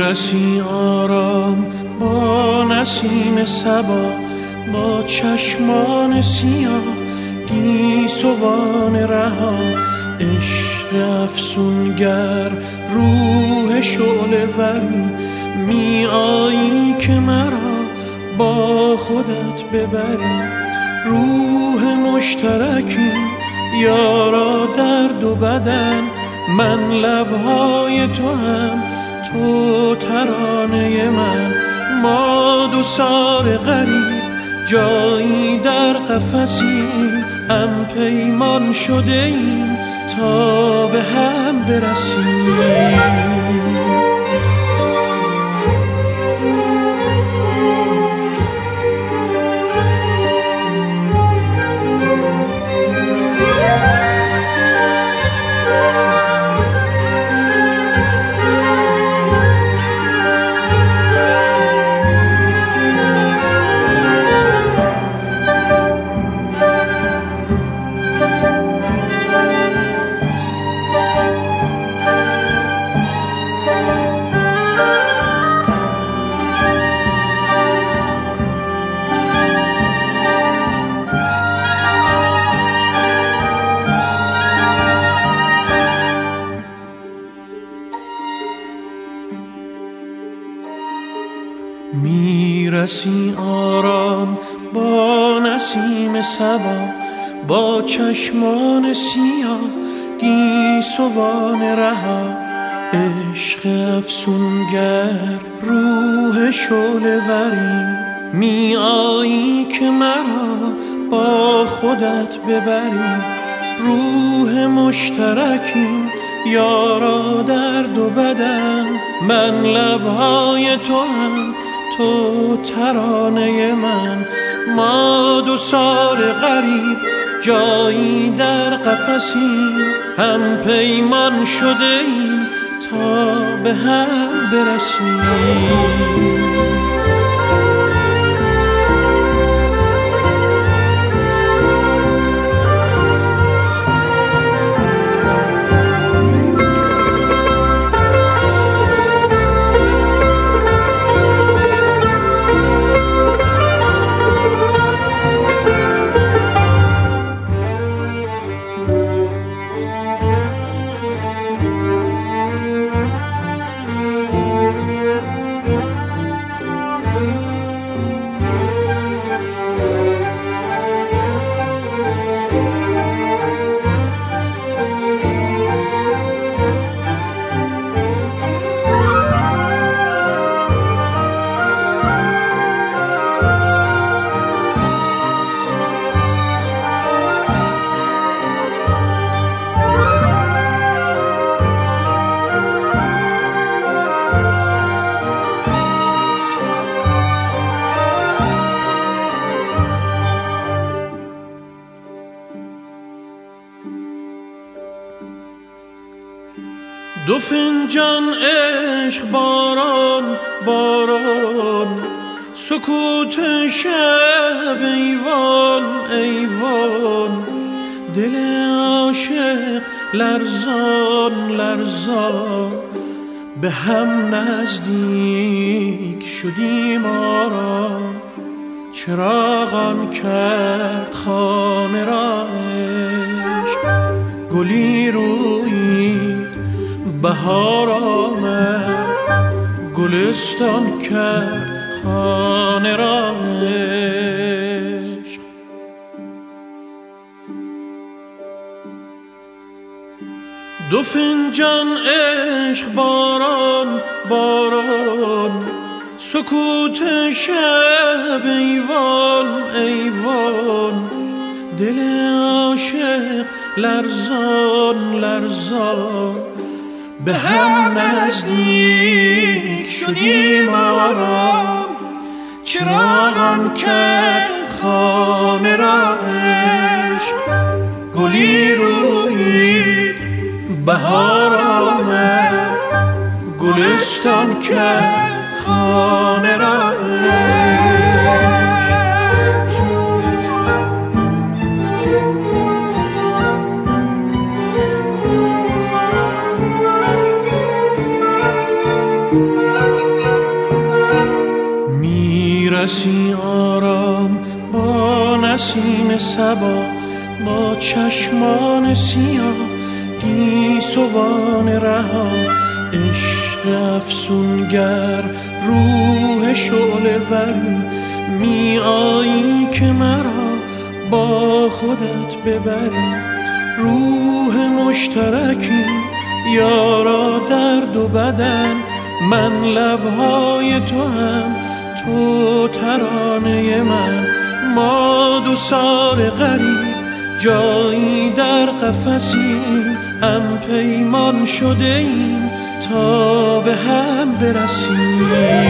میرسی آرام با نسیم صبا، با چشمان سیاه گیسوان رها. عشق افسونگر روح شعله وری، می آیی که مرا با خودت ببری. روح مشترکی یارا در دو بدن، من لبهای تو هم تو ترانه من. ما دو سار غریب جایی در قفسیم، هم پیمان شده ایم تا به هم برسیم. میرسی آرام با نسیم صبا، با چشمان سیاه گیسوان رها. عشق افسونگر روح شعله وری، می آیی که مرا با خودت ببری. روح مشترکیم یارا در دو بدن، من لبهای تو هم تو ترانه من. ما دو سار غریب جایی در قفسیم، هم پیمان شده ایم تا به هم برسیم. دو فنجان عشق باران باران، سکوت شب ایوان ایوان. دل عاشق لرزان لرزان، به هم نزدیک شدیم آرام. چراغان کرد خانه را عشق، گلی رویید بهار آمد. گلستان کرد خانه را عشق. دو فنجان عشق باران باران، سکوت شب ایوان ایوان. دل عاشق لرزان لرزان، به هم نزدیک شدیم آرام. چراغان کرد خانه را عشق، گلی رویید بهار آمد. گلستان کرد خانه را عشق. رسی آرام با نسیم صبا، با چشمان سیاه گیسوان رها. عشق افسونگر روح شعله وری، می آیی که مرا با خودت ببری. روح مشترکی یارا در دو بدن، من لبهای تو هم تو ترانه من. ما دو سار غریب جایی در قفسیم، هم پیمان شده ایم تا به هم برسیم.